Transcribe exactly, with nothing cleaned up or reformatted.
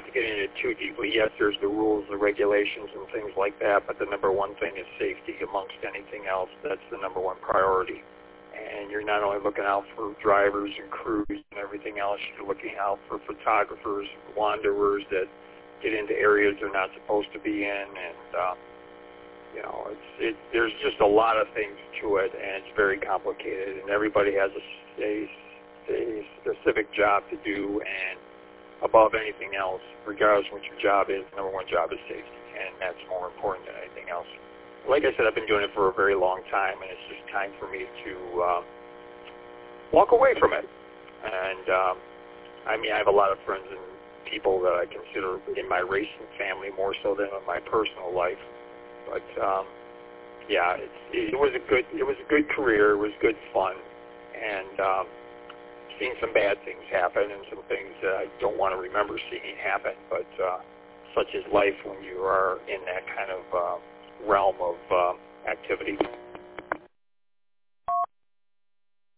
not to get into it too deeply, yes, there's the rules, the regulations, and things like that, but the number one thing is safety amongst anything else. That's the number one priority. And you're not only looking out for drivers and crews and everything else, you're looking out for photographers, wanderers that get into areas they're not supposed to be in, and uh, you know, it's it. There's just a lot of things to it, and it's very complicated. And everybody has a, a, a specific job to do, and above anything else, regardless of what your job is, the number one job is safety, and that's more important than anything else. Like I said, I've been doing it for a very long time, and it's just time for me to um, walk away from it. And um, I mean, I have a lot of friends and people that I consider in my racing family more so than in my personal life. But um, yeah, it's, it was a good it was a good career. It was good fun, and um, seen some bad things happen and some things that I don't want to remember seeing happen. But uh, such is life when you are in that kind of uh, realm of uh, activity.